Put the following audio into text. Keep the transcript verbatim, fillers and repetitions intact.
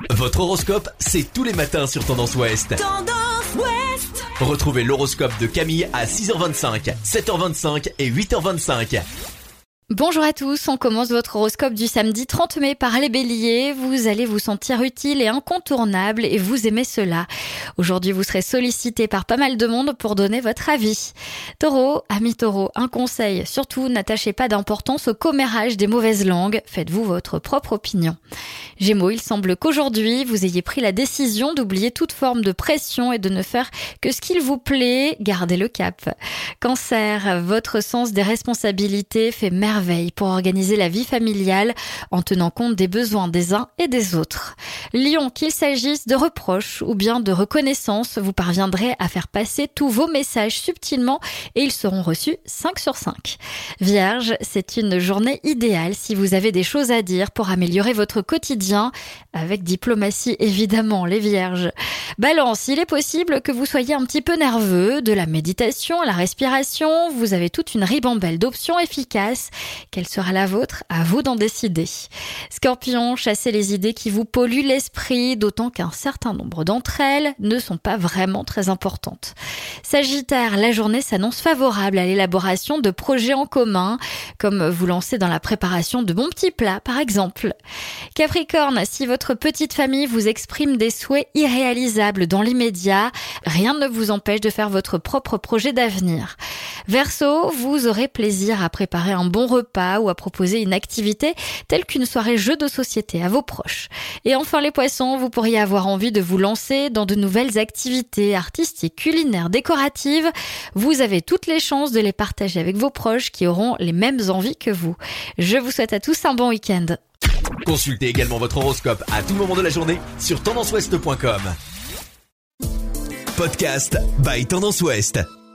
Votre horoscope, c'est tous les matins sur Tendance Ouest. Tendance Ouest. Retrouvez l'horoscope de Camille à six heures vingt-cinq, sept heures vingt-cinq et huit heures vingt-cinq. Bonjour à tous, on commence votre horoscope du samedi trente mai par les béliers. Vous allez vous sentir utile et incontournable et vous aimez cela. Aujourd'hui, vous serez sollicité par pas mal de monde pour donner votre avis. Taureau, amis taureau, un conseil, surtout n'attachez pas d'importance au commérage des mauvaises langues, faites-vous votre propre opinion. Gémeaux, il semble qu'aujourd'hui, vous ayez pris la décision d'oublier toute forme de pression et de ne faire que ce qu'il vous plaît, gardez le cap. Cancer, votre sens des responsabilités fait merveille pour organiser la vie familiale en tenant compte des besoins des uns et des autres. Lion, qu'il s'agisse de reproches ou bien de reconnaissance, vous parviendrez à faire passer tous vos messages subtilement et ils seront reçus cinq sur cinq. Vierge, c'est une journée idéale si vous avez des choses à dire pour améliorer votre quotidien, avec diplomatie évidemment les vierges. Balance, il est possible que vous soyez un petit peu nerveux, de la méditation à la respiration, vous avez toute une ribambelle d'options efficaces. Quelle sera la vôtre? À vous d'en décider. Scorpion, chassez les idées qui vous polluent l'esprit, d'autant qu'un certain nombre d'entre elles ne sont pas vraiment très importantes. Sagittaire, la journée s'annonce favorable à l'élaboration de projets en commun, comme vous lancer dans la préparation de bons petits plats par exemple. Capricorne, si votre petite famille vous exprime des souhaits irréalisables dans l'immédiat, rien ne vous empêche de faire votre propre projet d'avenir. Verseau, vous aurez plaisir à préparer un bon repas ou à proposer une activité telle qu'une soirée jeu de société à vos proches. Et enfin les poissons, vous pourriez avoir envie de vous lancer dans de nouvelles activités artistiques, culinaires, décoratives. Vous avez toutes les chances de les partager avec vos proches qui auront les mêmes envies que vous. Je vous souhaite à tous un bon week-end. Consultez également votre horoscope à tout moment de la journée sur tendance ouest point com. Podcast by Tendance Ouest.